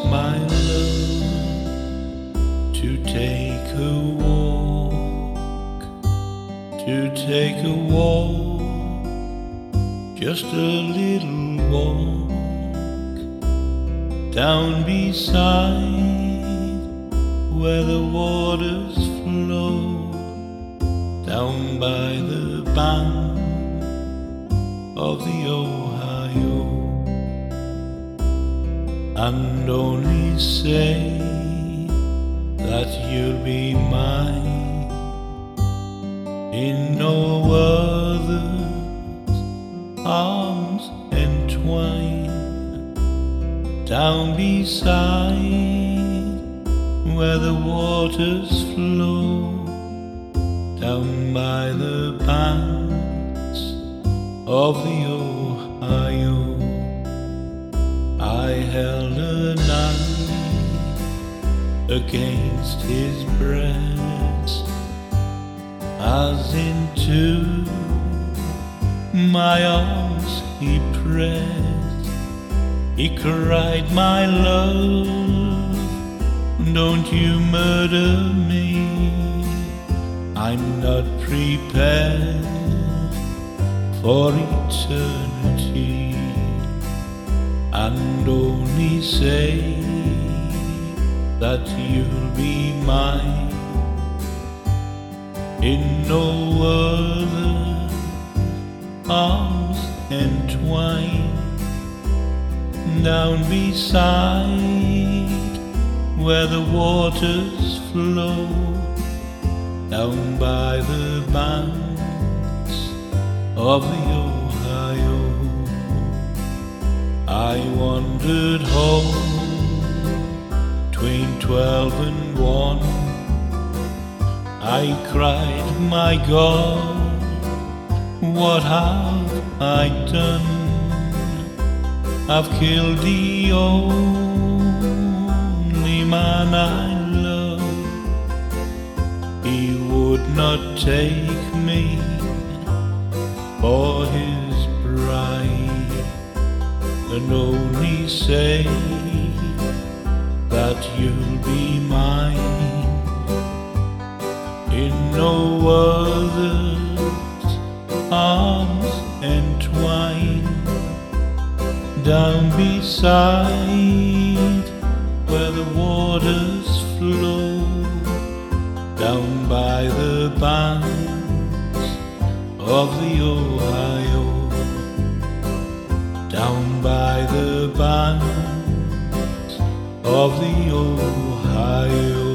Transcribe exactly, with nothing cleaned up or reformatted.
my love to take a walk, to take a walk, just a little walk down beside where the waters flow, down by the bank of the Ohio, and only say that you'll be mine in no other's arms entwined, down beside where the waters flow, down by the banks of the Ohio. I held a knife against his breast, as into my arms he pressed. He cried, "My love, don't you murder me. I'm not prepared for eternity." And only say that you'll be mine in no other arms entwined, down beside where the waters flow, down by the banks of the Ohio. I wandered home between twelve and one. I cried, "My God, what have I done? I've killed the only man I love. He would not take me for his bride." And only say that you'll be mine in no other's arms entwined, down beside where the waters flow, down by the banks of the Ohio, down by the banks of the Ohio.